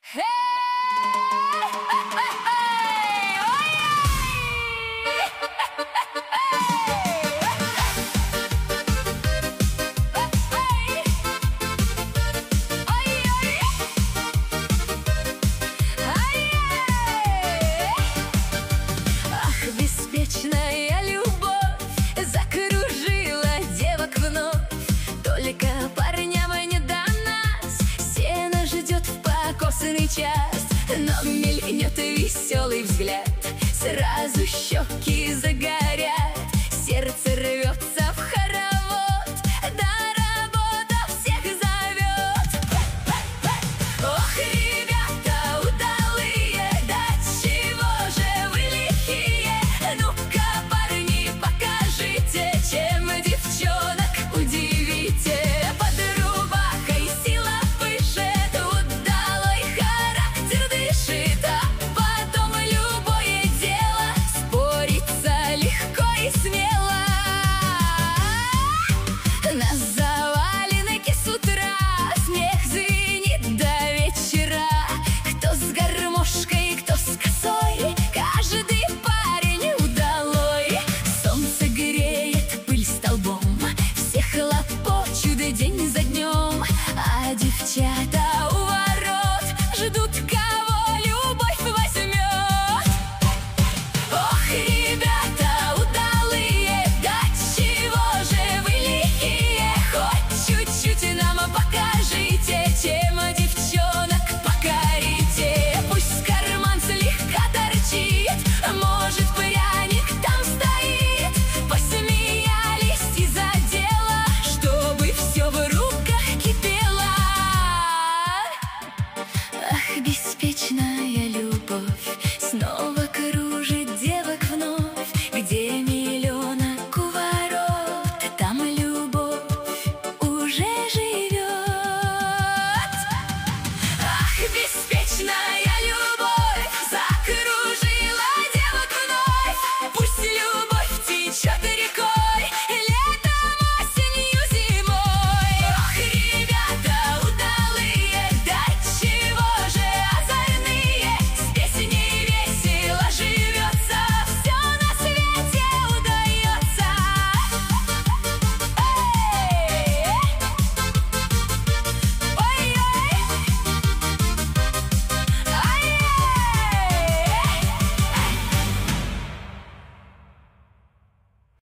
Эй! Ах, беспечная любовь закружила девок вновь. Только парням не до нас, сено ждет в покосный час. Но мелькнет веселый взгляд, сразу щеки загорят, сердце рвется в хоровод, да работа всех зовет. Ох, ребята удалые, да чего же вы лихие? Ну-ка, парни, покажите, чем девчонок удивите. Под рубахой сила пышет, удалой характер дышит, а потом любое дело спорится легко и смело. На заваленке с утра смех звенит до вечера. Кто с гармошкой, кто с косой, каждый парень удалой. Солнце греет пыль столбом, все хлопочут день за днем, а девчата у ворот ждут, кого любовь возьмет. Ох, ребята удалые, да чего же вы лихие? Хоть чуть-чуть нам покажите, чем девчонок покорите. Пусть карман слегка торчит, может, пряник там стоит. Посмеялись из-за дела, чтобы все в руках кипело. Ах, без